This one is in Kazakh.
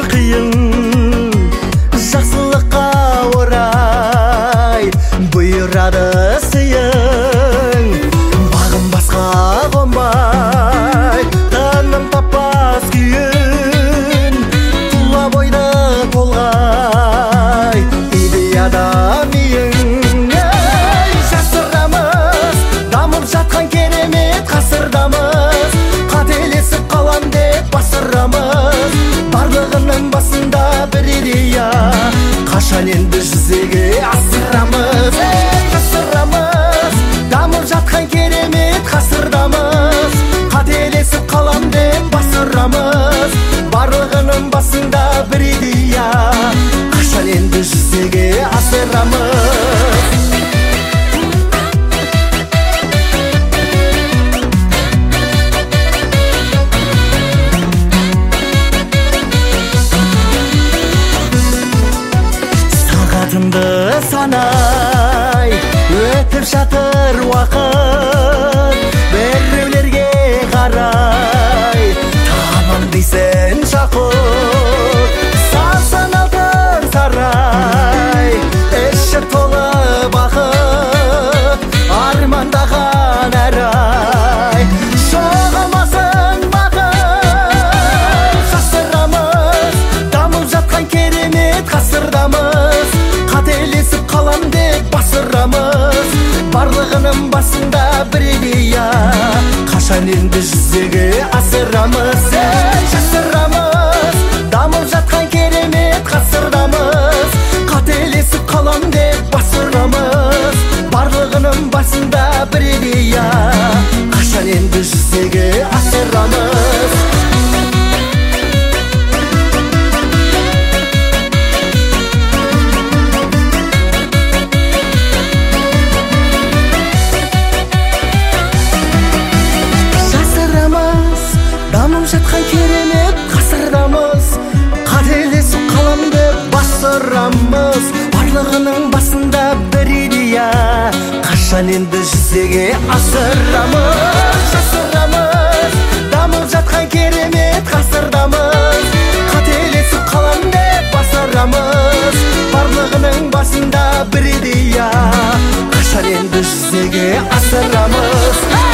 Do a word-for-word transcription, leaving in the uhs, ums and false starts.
қиын жақсылыққа орай бұйырады сыйың бағым басқа қонбай тыным таппас күйін тұла бойды толғай идеяда миың жасырамыз дамып жатқан керемет ғасырдамыз қателесіп қалам деп басырамыз барлығының басында бір идея қашан енді жүзеге асырамыз жасырамыз дамып жатқан керемет ғасырдамыз қателесіп қалам деп басырамыз барлығының басында бір идея қашан енді жүзеге асырамыз санай өтіп жатыр уақыт біреулерге қарай тамам дейсің жақұт сасан алтын сарай іші толы бақыт армандаған әр ай жоғалмасын бақыт жасырамыз дамып жатқан керемет ғасырдамыз қателесіп қалам деп басырамыз барлығының басында бір идея қашан енді жүзеге асырамыз жасырамыз дамып жатқан керемет ғасырдамыз қателесіп қалам деп басырамыз барлығының басында бір идея қашан енді жүзеге асырамыз дамып жатқан керемет ғасырдамыз қателесіп қалам деп басырамыз барлығының басында бір идея қашан енді жүзеге асырамыз жасырамыз дамып жатқан керемет ғасырдамыз қателесіп қалам деп басырамыз барлығының басында бір идея қашан енді жүзеге асырамыз